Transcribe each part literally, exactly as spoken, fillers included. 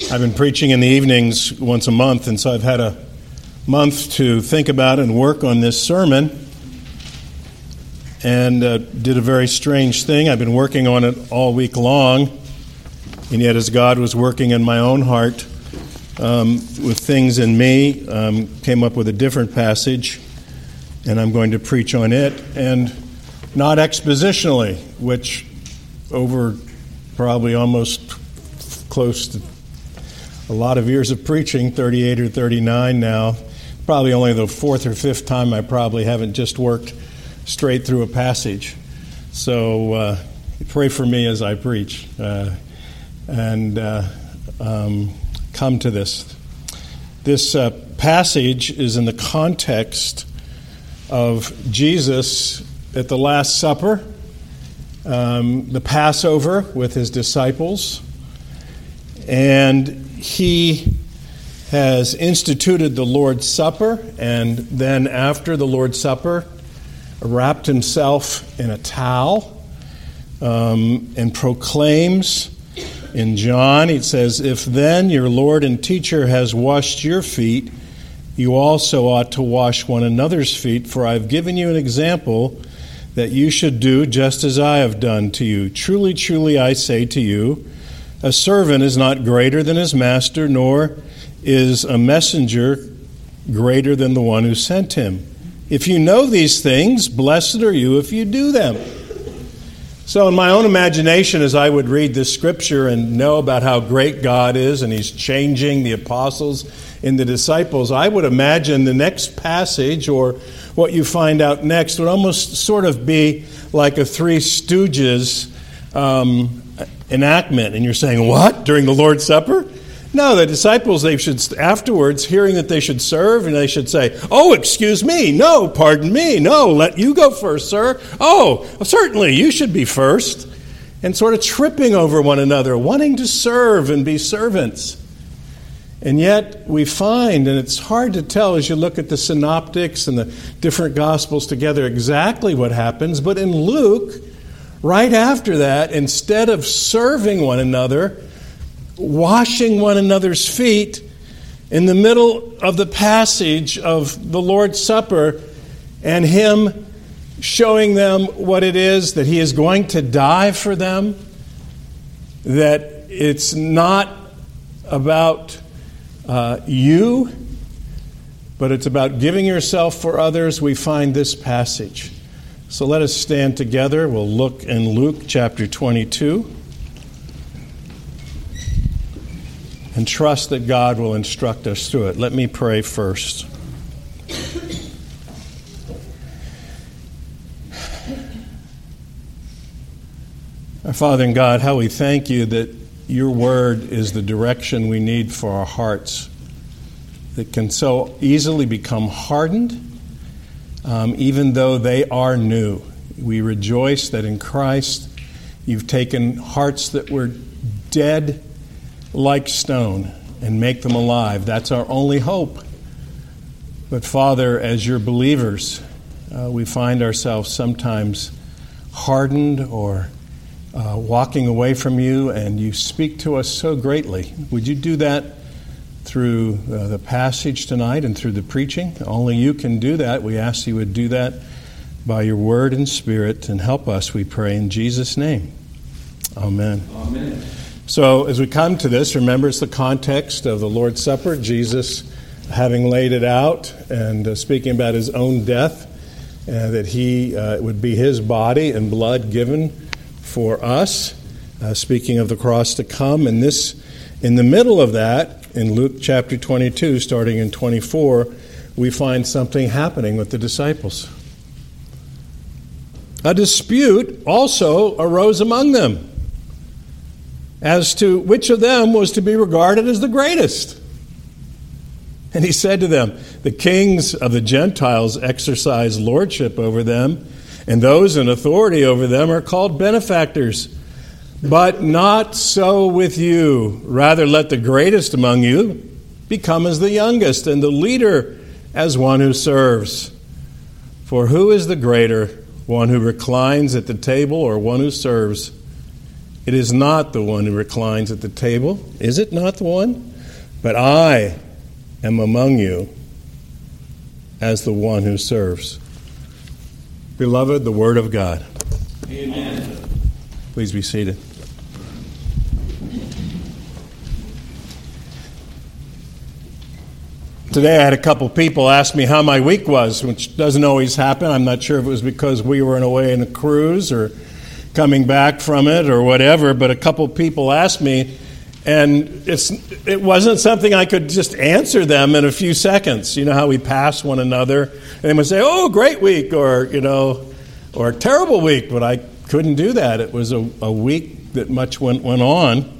I've been preaching in the evenings once a month, and so I've had a month to think about and work on this sermon, and uh, did a very strange thing. I've been working on it all week long, and yet as God was working in my own heart um, with things in me, um, came up with a different passage, and I'm going to preach on it, and not expositionally, which over probably almost close to a lot of years of preaching, thirty-eight or thirty-nine now, probably only the fourth or fifth time I probably haven't just worked straight through a passage. So uh, pray for me as I preach uh, and uh, um, come to this. This uh, passage is in the context of Jesus at the Last Supper, um, the Passover with his disciples, and he has instituted the Lord's Supper, and then after the Lord's Supper, wrapped himself in a towel um, and proclaims in John, it says, "If then your Lord and teacher has washed your feet, you also ought to wash one another's feet, for I have given you an example that you should do just as I have done to you. Truly, truly, I say to you, a servant is not greater than his master, nor is a messenger greater than the one who sent him. If you know these things, blessed are you if you do them." So in my own imagination, as I would read this scripture and know about how great God is and he's changing the apostles into disciples, I would imagine the next passage, or what you find out next, would almost sort of be like a Three Stooges um enactment. And you're saying, what? During the Lord's Supper? No, the disciples, they should, afterwards, hearing that they should serve, and they should say, "Oh, excuse me, no, pardon me, no, let you go first, sir. Oh, certainly, you should be first." And sort of tripping over one another, wanting to serve and be servants. And yet we find, and it's hard to tell as you look at the synoptics and the different gospels together exactly what happens, but in Luke, right after that, instead of serving one another, washing one another's feet, in the middle of the passage of the Lord's Supper, and him showing them what it is that he is going to die for them, that it's not about uh, you, but it's about giving yourself for others, we find this passage. So let us stand together. We'll look in Luke chapter twenty-two and trust that God will instruct us through it. Let me pray first. Our Father in God, how we thank you that your word is the direction we need for our hearts that can so easily become hardened. Um, even though they are new. We rejoice that in Christ you've taken hearts that were dead like stone and make them alive. That's our only hope. But Father, as your believers, uh, we find ourselves sometimes hardened or uh, walking away from you, and you speak to us so greatly. Would you do that through uh, the passage tonight and through the preaching? Only you can do that. We ask you would do that by your word and spirit, and help us, we pray, in Jesus' name. Amen. Amen. So as we come to this, remember it's the context of the Lord's Supper, Jesus having laid it out and uh, speaking about his own death, uh, that he uh, it would be his body and blood given for us, uh, speaking of the cross to come. And this, in the middle of that, in Luke chapter twenty-two, starting in twenty-four, we find something happening with the disciples. A dispute also arose among them as to which of them was to be regarded as the greatest. And he said to them, "The kings of the Gentiles exercise lordship over them, and those in authority over them are called benefactors. But not so with you. Rather, let the greatest among you become as the youngest, and the leader as one who serves. For who is the greater, one who reclines at the table or one who serves? It is not the one who reclines at the table. Is it not the one? But I am among you as the one who serves. Beloved, the Word of God. Amen. Please be seated. Today I had a couple people ask me how my week was, which doesn't always happen. I'm not sure if it was because we were away in a cruise or coming back from it or whatever, but a couple people asked me, and it's it wasn't something I could just answer them in a few seconds. You know how we pass one another, and they would say, "Oh, great week," or, you know, or "Terrible week," but I couldn't do that. It was a, a week that much went, went on.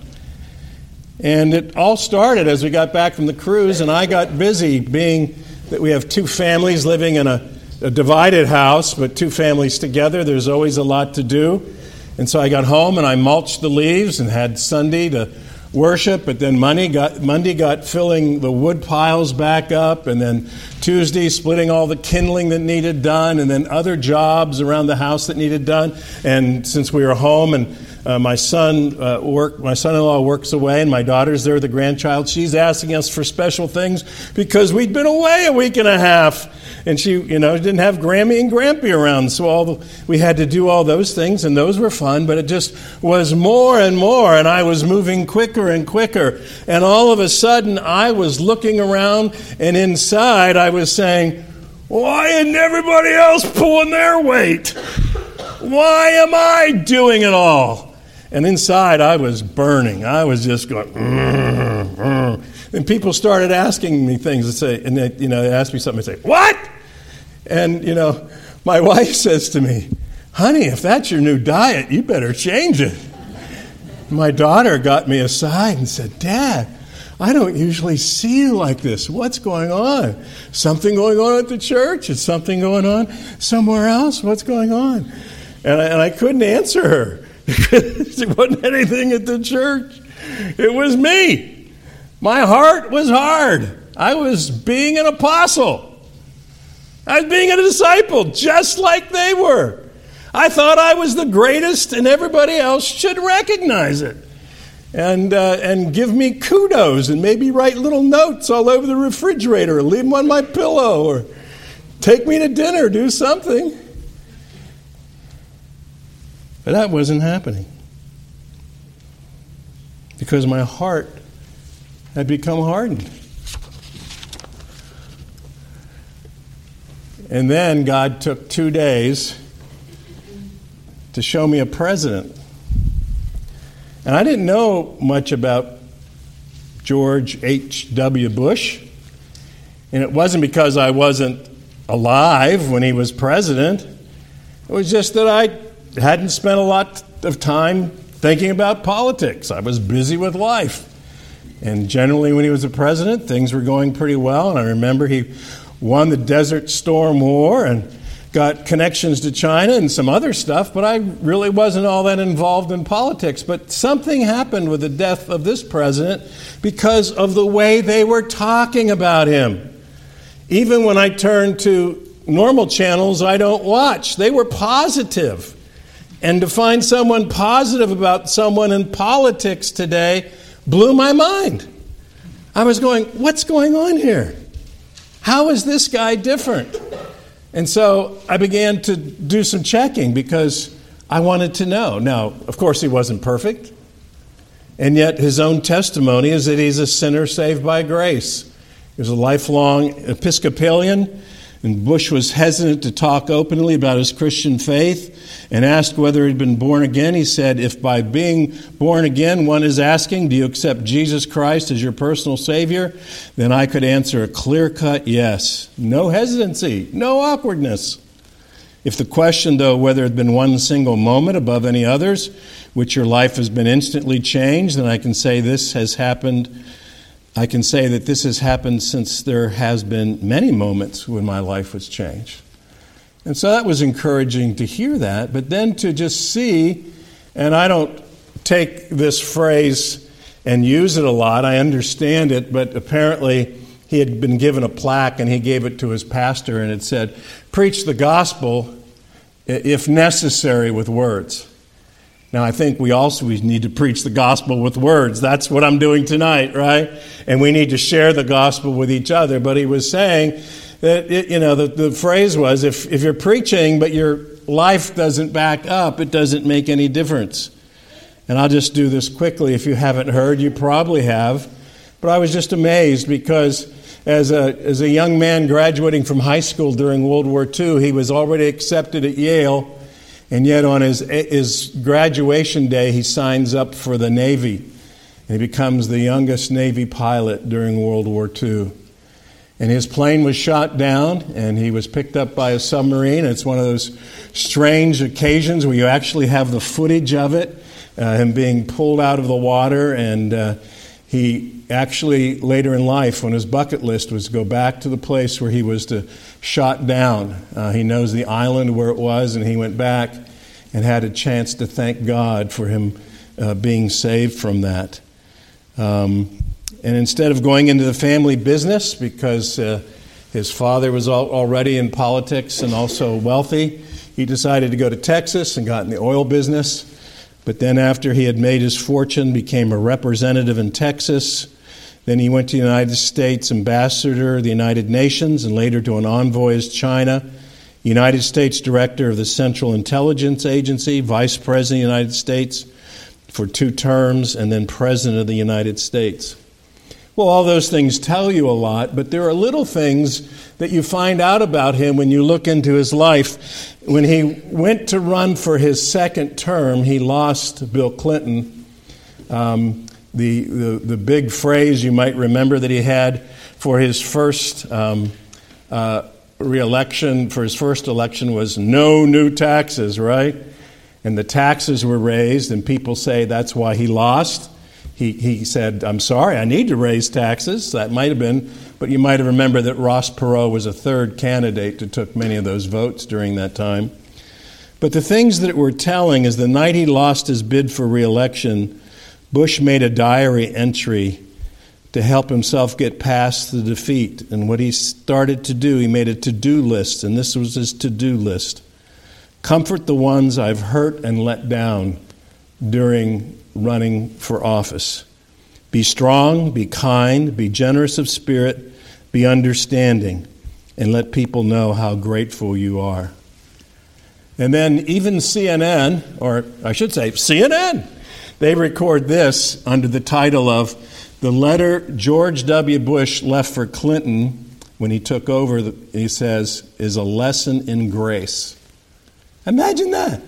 And it all started as we got back from the cruise, and I got busy, being that we have two families living in a, a divided house, but two families together. There's always a lot to do. And so I got home and I mulched the leaves and had Sunday to worship, but then Monday got, Monday got filling the wood piles back up, and then Tuesday splitting all the kindling that needed done, and then other jobs around the house that needed done. And since we were home and Uh, my son uh, work. My son-in-law works away, and my daughter's there, the grandchild. She's asking us for special things because we'd been away a week and a half, and she, you know, didn't have Grammy and Grampy around, so all the, we had to do all those things, and those were fun. But it just was more and more, and I was moving quicker and quicker, and all of a sudden I was looking around, and inside I was saying, "Why isn't everybody else pulling their weight? Why am I doing it all?" And inside, I was burning. I was just going, mm, mm. And people started asking me things to say, and they, you know, they asked me something, and say, "What?" And, you know, my wife says to me, "Honey, if that's your new diet, you better change it." My daughter got me aside and said, "Dad, I don't usually see you like this. What's going on? Something going on at the church? Is something going on somewhere else? What's going on?" And I, and I couldn't answer her. It wasn't anything at the church. It was me. My heart was hard. I was being an apostle. I was being a disciple, just like they were. I thought I was the greatest, and everybody else should recognize it. And uh, and give me kudos, and maybe write little notes all over the refrigerator, or leave them on my pillow, or take me to dinner, do something. But that wasn't happening, because my heart had become hardened. And then God took two days to show me a president. And I didn't know much about George H W Bush. And it wasn't because I wasn't alive when he was president. It was just that I hadn't spent a lot of time thinking about politics. I was busy with life. And generally when he was the president, things were going pretty well. And I remember he won the Desert Storm War and got connections to China and some other stuff, but I really wasn't all that involved in politics. But something happened with the death of this president because of the way they were talking about him. Even when I turned to normal channels I don't watch, they were positive. And to find someone positive about someone in politics today blew my mind. I was going, what's going on here? How is this guy different? And so I began to do some checking because I wanted to know. Now, of course, he wasn't perfect. And yet his own testimony is that he's a sinner saved by grace. He was a lifelong Episcopalian, and Bush was hesitant to talk openly about his Christian faith and asked whether he'd been born again. He said, "If by being born again one is asking, do you accept Jesus Christ as your personal Savior, then I could answer a clear-cut yes. No hesitancy, no awkwardness. If the question, though, whether it had been one single moment above any others, which your life has been instantly changed, then I can say this has happened I can say that this has happened since there has been many moments when my life was changed." And so that was encouraging to hear that, but then to just see, and I don't take this phrase and use it a lot, I understand it, but apparently he had been given a plaque and he gave it to his pastor and it said, "Preach the gospel if necessary with words." Now, I think we also we need to preach the gospel with words. That's what I'm doing tonight, right? And we need to share the gospel with each other. But he was saying that, it, you know, the, the phrase was, if, if you're preaching but your life doesn't back up, it doesn't make any difference. And I'll just do this quickly. If you haven't heard, you probably have. But I was just amazed because as a, as a young man graduating from high school during World War Two, he was already accepted at Yale. And yet on his, his graduation day, he signs up for the Navy. And he becomes the youngest Navy pilot during World War Two. And his plane was shot down, and he was picked up by a submarine. It's one of those strange occasions where you actually have the footage of it, uh, him being pulled out of the water. And uh, he actually, later in life, on his bucket list, was to go back to the place where he was to shot down. Uh, he knows the island where it was, and he went back and had a chance to thank God for him uh, being saved from that. Um, and instead of going into the family business, because uh, his father was al- already in politics and also wealthy, he decided to go to Texas and got in the oil business. But then after he had made his fortune, became a representative in Texas. Then he went to the United States ambassador of the United Nations and later to an envoy as China, United States director of the Central Intelligence Agency, vice president of the United States for two terms, and then president of the United States. Well, all those things tell you a lot, but there are little things that you find out about him when you look into his life. When he went to run for his second term, he lost Bill Clinton. Um, The, the the big phrase you might remember that he had for his first um, uh, re-election, for his first election was no new taxes, right? And the taxes were raised, and people say that's why he lost. He he said, I'm sorry, I need to raise taxes. That might have been, but you might have remembered that Ross Perot was a third candidate that took many of those votes during that time. But the things that we're telling is the night he lost his bid for re-election, Bush made a diary entry to help himself get past the defeat. And what he started to do, he made a to-do list, and this was his to-do list. Comfort the ones I've hurt and let down during running for office. Be strong, be kind, be generous of spirit, be understanding, and let people know how grateful you are. And then even C N N, or I should say C N N, they record this under the title of The Letter George W. Bush Left for Clinton when he took over, he says, is a lesson in grace. Imagine that.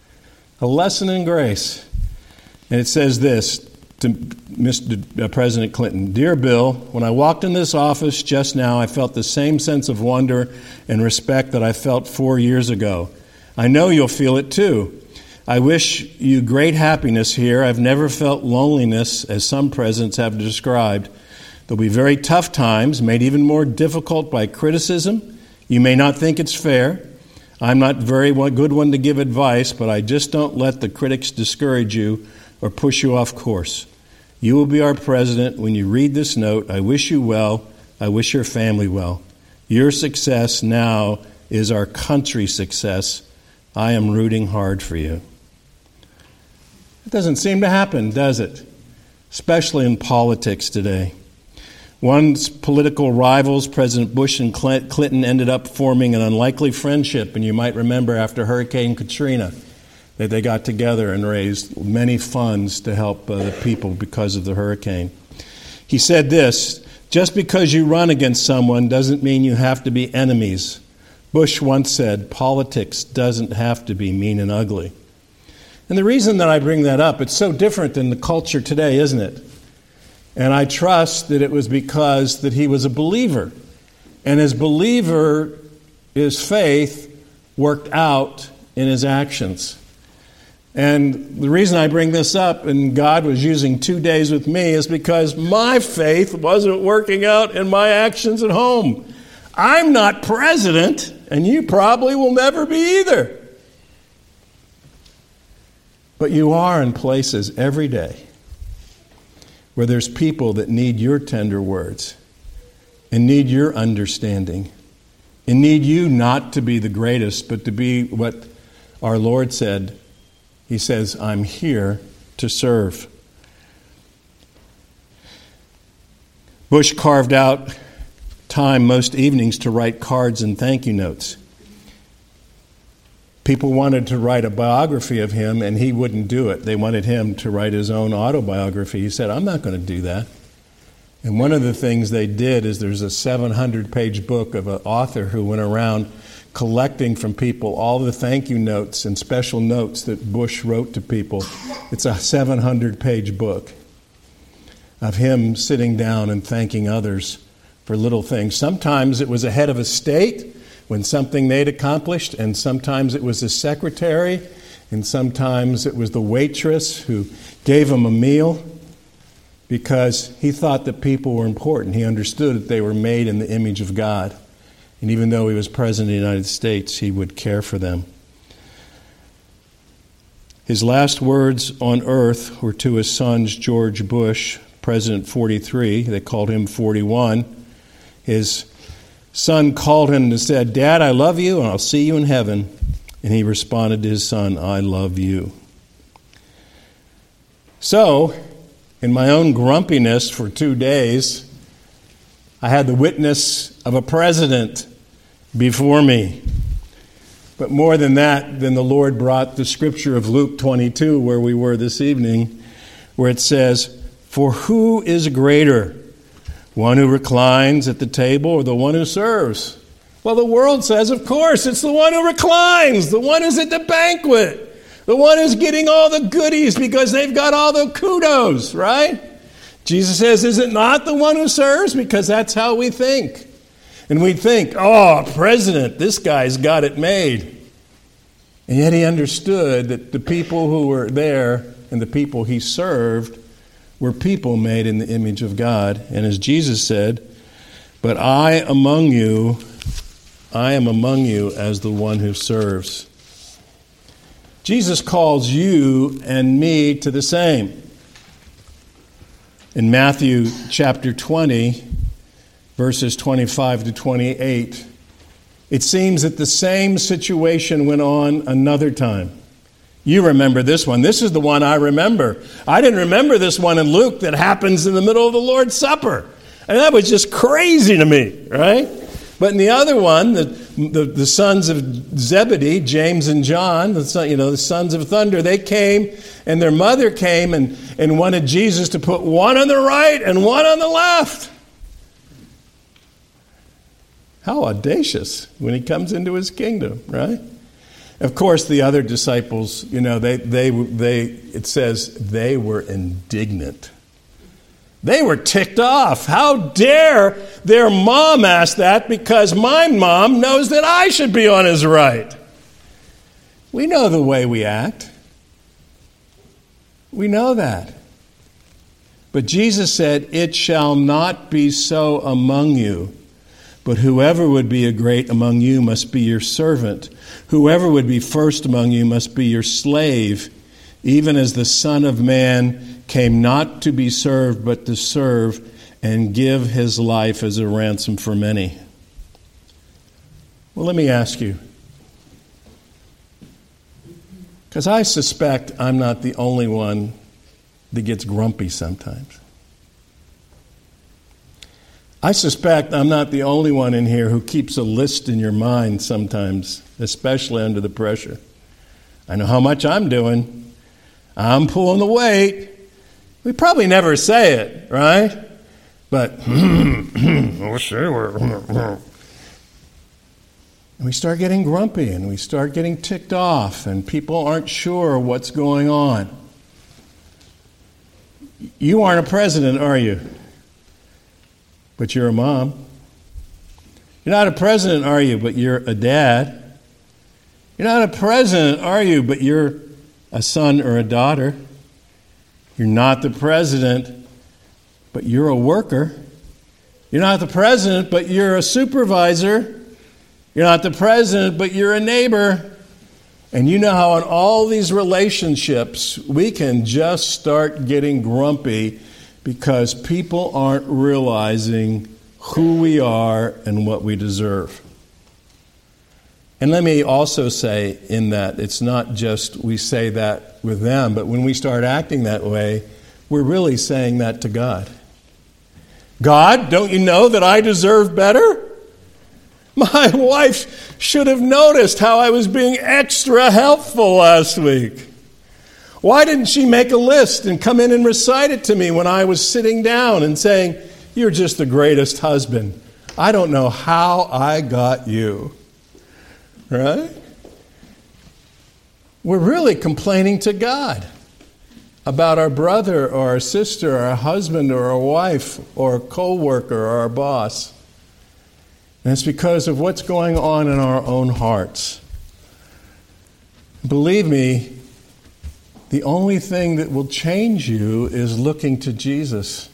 A lesson in grace. And it says this to Mister President Clinton, Dear Bill, when I walked in this office just now, I felt the same sense of wonder and respect that I felt four years ago. I know you'll feel it too. I wish you great happiness here. I've never felt loneliness as some presidents have described. There'll be very tough times, made even more difficult by criticism. You may not think it's fair. I'm not a very good one to give advice, but I just don't let the critics discourage you or push you off course. You will be our president. When you read this note, I wish you well. I wish your family well. Your success now is our country's success. I am rooting hard for you. It doesn't seem to happen, does it? Especially in politics today. One's political rivals, President Bush and Clinton, ended up forming an unlikely friendship, and you might remember after Hurricane Katrina that they got together and raised many funds to help uh, the people because of the hurricane. He said this, just because you run against someone doesn't mean you have to be enemies. Bush once said, politics doesn't have to be mean and ugly. And the reason that I bring that up, it's so different than the culture today, isn't it? And I trust that it was because that he was a believer. And as believer, his faith worked out in his actions. And the reason I bring this up, and God was using two days with me, is because my faith wasn't working out in my actions at home. I'm not president, and you probably will never be either. But you are in places every day where there's people that need your tender words and need your understanding and need you not to be the greatest, but to be what our Lord said, He says, I'm here to serve. Bush carved out time most evenings to write cards and thank you notes. People wanted to write a biography of him, and he wouldn't do it. They wanted him to write his own autobiography. He said, I'm not going to do that. And one of the things they did is there's a seven hundred page book of an author who went around collecting from people all the thank you notes and special notes that Bush wrote to people. It's a seven hundred page book of him sitting down and thanking others for little things. Sometimes it was a head of a state when something they'd accomplished, and sometimes it was a secretary, and sometimes it was the waitress who gave him a meal, because he thought that people were important. He understood that they were made in the image of God. And even though he was president of the United States, he would care for them. His last words on earth were to his sons, George Bush, President forty-three. They called him forty-one. His son called him and said, Dad, I love you, and I'll see you in heaven. And he responded to his son, I love you. So, in my own grumpiness for two days, I had the witness of a president before me. But more than that, then the Lord brought the scripture of Luke twenty-two, where we were this evening, where it says, For who is greater, one who reclines at the table or the one who serves? Well, the world says, of course, it's the one who reclines, the one who's at the banquet. The one who's getting all the goodies because they've got all the kudos, right? Jesus says, is it not the one who serves? Because that's how we think. And we think, oh, president, this guy's got it made. And yet he understood that the people who were there and the people he served were people made in the image of God. And as Jesus said, but I among you, I am among you as the one who serves. Jesus calls you and me to the same. In Matthew chapter twenty, verses twenty-five to twenty-eight, it seems that the same situation went on another time. You remember this one. This is the one I remember. I didn't remember this one in Luke that happens in the middle of the Lord's Supper. And that was just crazy to me, right? But in the other one, the, the, the sons of Zebedee, James and John, the son, you know, the sons of thunder, they came, and their mother came and, and wanted Jesus to put one on the right and one on the left. How audacious when he comes into his kingdom, right? Of course, the other disciples, you know, they they they it says they were indignant. They were ticked off. How dare their mom ask that, because my mom knows that I should be on his right. We know the way we act. We know that. But Jesus said, it shall not be so among you. But whoever would be a great among you must be your servant. Whoever would be first among you must be your slave, even as the Son of Man came not to be served, but to serve and give his life as a ransom for many. Well, let me ask you, because I suspect I'm not the only one that gets grumpy sometimes. I suspect I'm not the only one in here who keeps a list in your mind sometimes, especially under the pressure. I know how much I'm doing. I'm pulling the weight. We probably never say it, right? But, oh, sure. And we start getting grumpy and we start getting ticked off and people aren't sure what's going on. You aren't a president, are you? But you're a mom. You're not a president, are you? But you're a dad. You're not a president, are you? But you're a son or a daughter. You're not the president, but you're a worker. You're not the president, but you're a supervisor. You're not the president, but you're a neighbor. And you know how in all these relationships, we can just start getting grumpy because people aren't realizing who we are and what we deserve. And let me also say in that it's not just we say that with them, but when we start acting that way, we're really saying that to God. God, don't you know that I deserve better? My wife should have noticed how I was being extra helpful last week. Why didn't she make a list and come in and recite it to me when I was sitting down and saying, you're just the greatest husband. I don't know how I got you. Right? We're really complaining to God about our brother or our sister or our husband or our wife or a co-worker or our boss. And it's because of what's going on in our own hearts. Believe me, the only thing that will change you is looking to Jesus.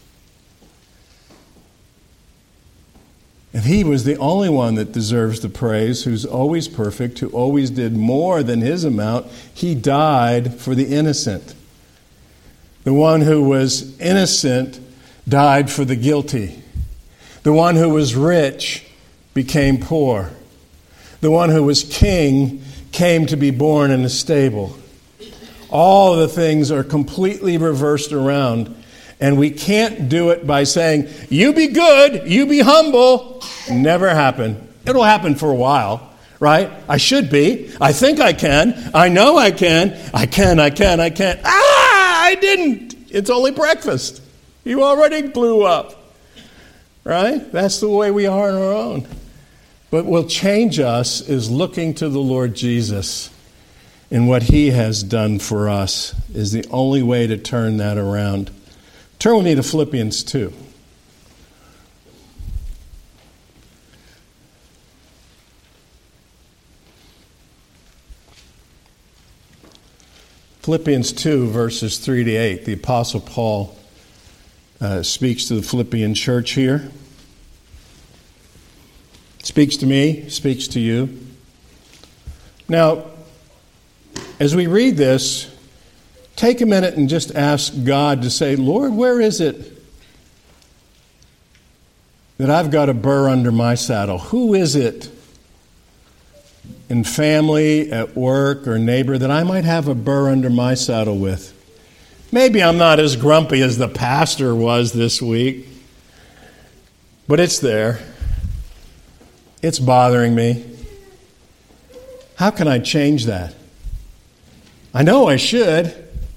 And he was the only one that deserves the praise, who's always perfect, who always did more than his amount. He died for the innocent. The one who was innocent died for the guilty. The one who was rich became poor. The one who was king came to be born in a stable. All of the things are completely reversed around. And we can't do it by saying, you be good, you be humble. Never happen. It'll happen for a while, right? I should be. I think I can. I know I can. I can, I can, I can. Ah, I didn't. It's only breakfast. You already blew up, right? That's the way we are on our own. What will change us is looking to the Lord Jesus, and what he has done for us is the only way to turn that around. Turn with me to Philippians two. Philippians two, verses three to eight. The Apostle Paul uh, speaks to the Philippian church here. Speaks to me, speaks to you. Now, as we read this, take a minute and just ask God to say, Lord, where is it that I've got a burr under my saddle? Who is it in family, at work, or neighbor that I might have a burr under my saddle with? Maybe I'm not as grumpy as the pastor was this week, but it's there. It's bothering me. How can I change that? I know I should.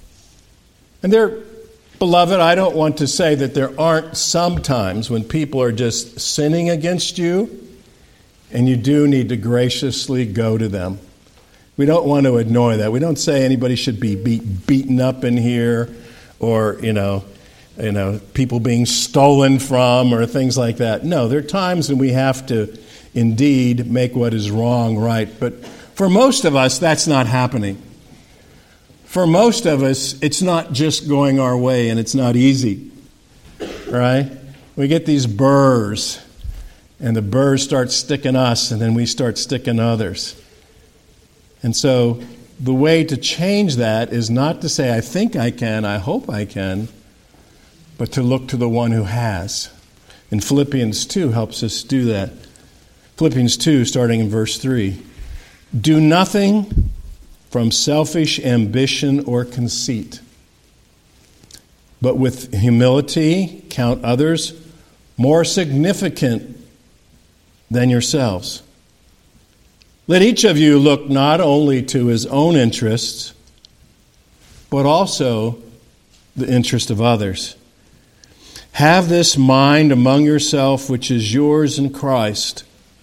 And there, beloved, I don't want to say that there aren't some times when people are just sinning against you, and you do need to graciously go to them. We don't want to ignore that. We don't say anybody should be beat, beaten up in here, or, you know, you know, people being stolen from, or things like that. No, there are times when we have to indeed make what is wrong right. But for most of us, that's not happening. For most of us, it's not just going our way, and it's not easy, right? We get these burrs, and the burrs start sticking us, and then we start sticking others. And so the way to change that is not to say, I think I can, I hope I can, but to look to the one who has. And Philippians two helps us do that. Philippians two, starting in verse three. Do nothing from selfish ambition or conceit, but with humility count others more significant than yourselves. Let each of you look not only to his own interests, but also the interest of others. Have this mind among yourself, which is yours in Christ,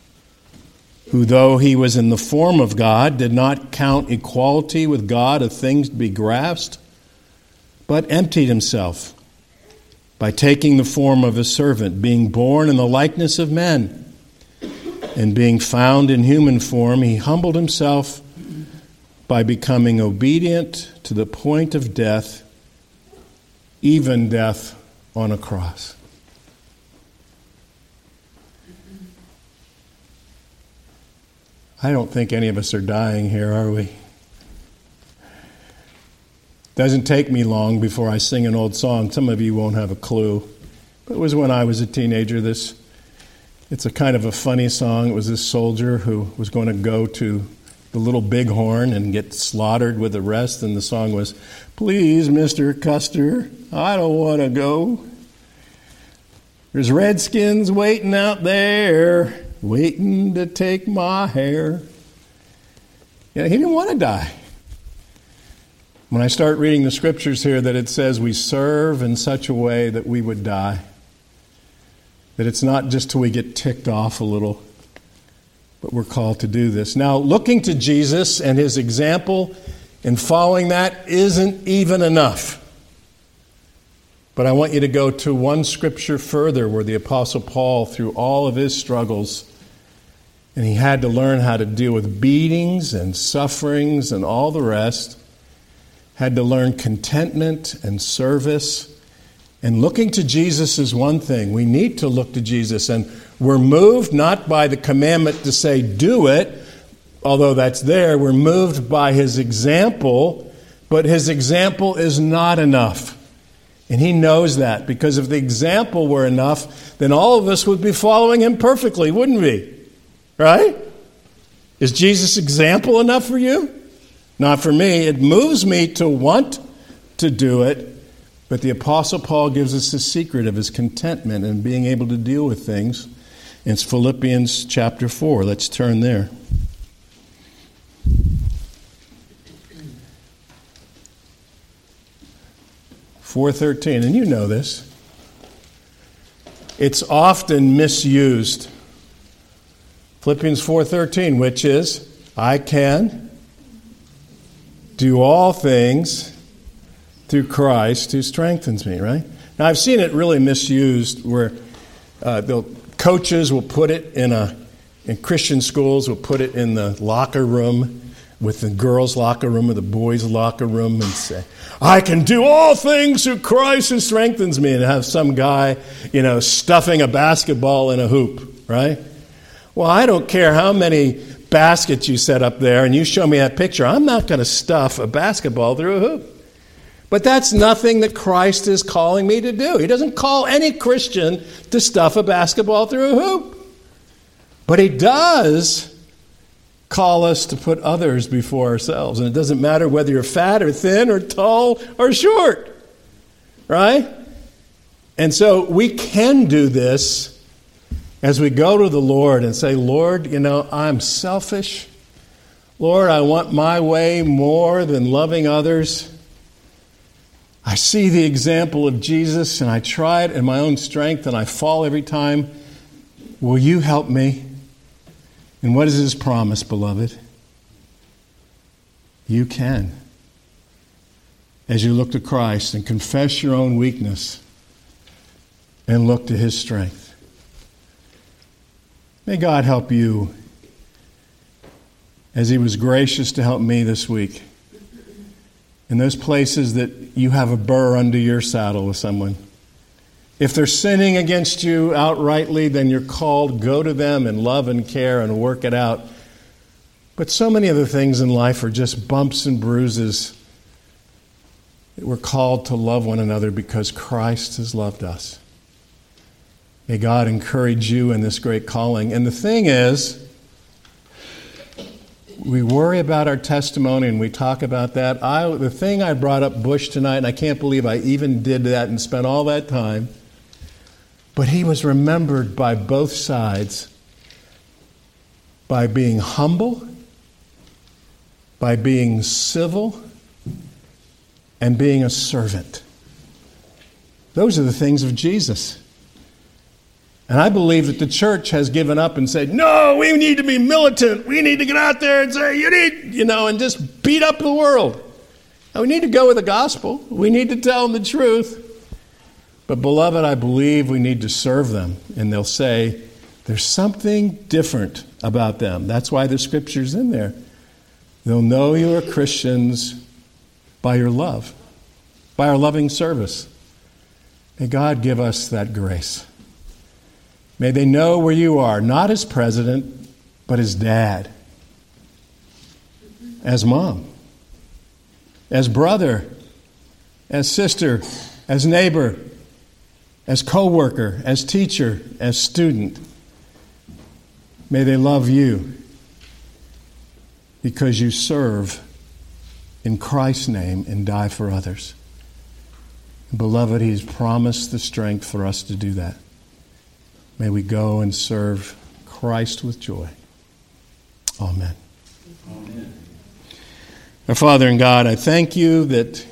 who, though he was in the form of God, did not count equality with God a thing to be grasped, but emptied himself by taking the form of a servant, being born in the likeness of men. And being found in human form, he humbled himself by becoming obedient to the point of death, even death on a cross. I don't think any of us are dying here, are we? Doesn't take me long before I sing an old song. Some of you won't have a clue. But it was when I was a teenager. This It's a kind of a funny song. It was this soldier who was going to go to the Little Bighorn and get slaughtered with the rest, and the song was, "Please, Mister Custer, I don't want to go. There's redskins waiting out there, waiting to take my hair." Yeah, he didn't want to die. When I start reading the scriptures here that it says we serve in such a way that we would die, that it's not just till we get ticked off a little, but we're called to do this. Now, looking to Jesus and his example and following that isn't even enough. But I want you to go to one scripture further where the Apostle Paul, through all of his struggles, and he had to learn how to deal with beatings and sufferings and all the rest, had to learn contentment and service. And looking to Jesus is one thing. We need to look to Jesus. And we're moved not by the commandment to say, do it, although that's there. We're moved by his example, but his example is not enough. And he knows that, because if the example were enough, then all of us would be following him perfectly, wouldn't we? Right? Is Jesus' example enough for you? Not for me. It moves me to want to do it. But the Apostle Paul gives us the secret of his contentment and being able to deal with things. It's Philippians chapter four. Let's turn there. four thirteen, and you know this. It's often misused. Philippians four thirteen, which is, I can do all things through Christ who strengthens me, right? Now, I've seen it really misused where uh, the coaches will put it in a, in Christian schools, will put it in the locker room, with the girls' locker room or the boys' locker room, and say, I can do all things through Christ who strengthens me, and have some guy, you know, stuffing a basketball in a hoop, right? Well, I don't care how many baskets you set up there and you show me that picture. I'm not going to stuff a basketball through a hoop. But that's nothing that Christ is calling me to do. He doesn't call any Christian to stuff a basketball through a hoop. But he does call us to put others before ourselves. And it doesn't matter whether you're fat or thin or tall or short. Right? And so we can do this as we go to the Lord and say, Lord, you know, I'm selfish. Lord, I want my way more than loving others. I see the example of Jesus, and I try it in my own strength, and I fall every time. Will you help me? And what is his promise, beloved? You can. As you look to Christ and confess your own weakness and look to his strength. May God help you as he was gracious to help me this week. In those places that you have a burr under your saddle with someone. If they're sinning against you outrightly, then you're called, go to them in love and care and work it out. But so many other things in life are just bumps and bruises. We're called to love one another because Christ has loved us. May God encourage you in this great calling. And the thing is, we worry about our testimony and we talk about that. I, the thing I brought up Bush tonight, and I can't believe I even did that and spent all that time, but he was remembered by both sides by being humble, by being civil, and being a servant. Those are the things of Jesus. And I believe that the church has given up and said, no, we need to be militant. We need to get out there and say, you need, you know, and just beat up the world. Now, we need to go with the gospel. We need to tell them the truth. But, beloved, I believe we need to serve them. And they'll say, there's something different about them. That's why the scripture's in there. They'll know you are Christians by your love, by our loving service. May God give us that grace. May they know where you are, not as president, but as dad, as mom, as brother, as sister, as neighbor, as co-worker, as teacher, as student. May they love you because you serve in Christ's name and die for others. Beloved, He's promised the strength for us to do that. May we go and serve Christ with joy. Amen. Amen. Our Father in God, I thank you that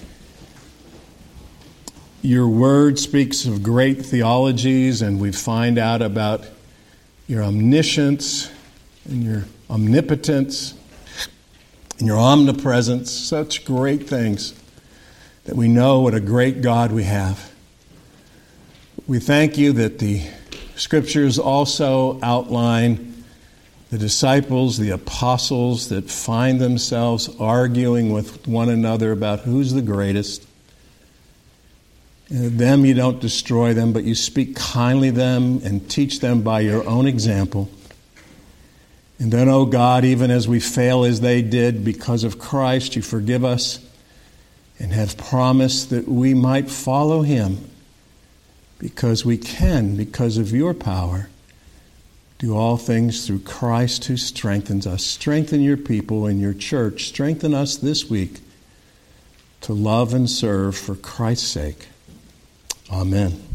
your word speaks of great theologies, and we find out about your omniscience and your omnipotence and your omnipresence, such great things that we know what a great God we have. We thank you that the Scriptures also outline the disciples, the apostles that find themselves arguing with one another about who's the greatest. And them you don't destroy them, but you speak kindly to them and teach them by your own example. And then, oh God, even as we fail as they did because of Christ, you forgive us and have promised that we might follow Him because we can, because of your power, do all things through Christ who strengthens us. Strengthen your people and your church. Strengthen us this week to love and serve for Christ's sake. Amen.